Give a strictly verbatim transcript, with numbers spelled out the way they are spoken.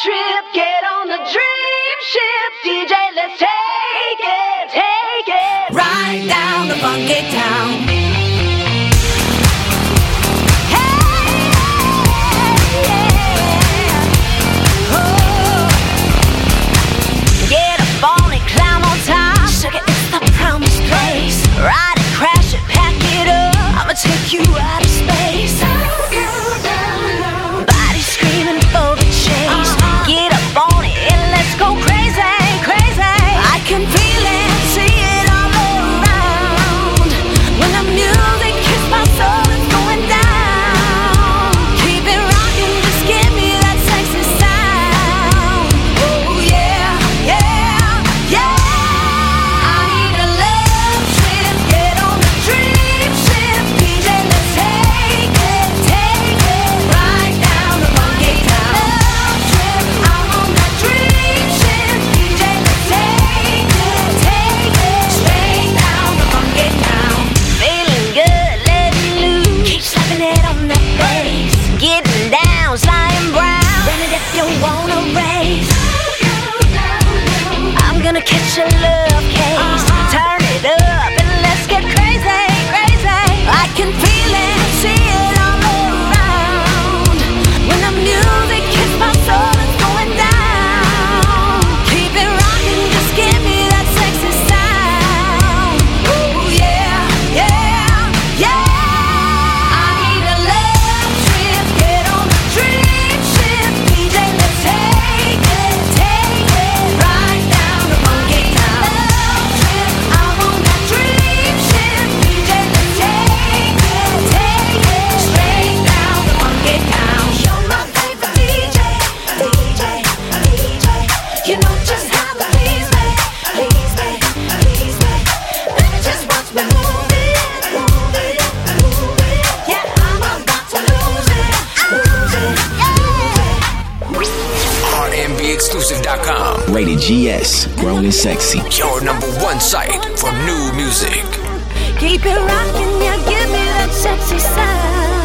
trip, get on the dream ship. D J, let's take it, take it. Right down the funky town. Ride it, crash it, pack it up. I'ma take you out of space. Body screaming for the chase. Uh-huh. Get up on it and let's go crazy, crazy. I can feel it, see it all around. When the music hits my soul, it's going down. Keep it rocking, just give me that sexy sound. Oh yeah, yeah, yeah. Catch a love case, uh-huh. Turn it up and let's get crazy, crazy. I can feel it, see it all around. When the music hits my soul, it's going down. Keep it rocking, just give me that sexy sound. Oh yeah, yeah, yeah. I need a love trip, get on the dream ship. D J, let's take it, take it right down. Exclusive dot com. Rated G S. Grown and sexy. Your number one site for new music. Keep it rocking, yeah, give me that sexy sound.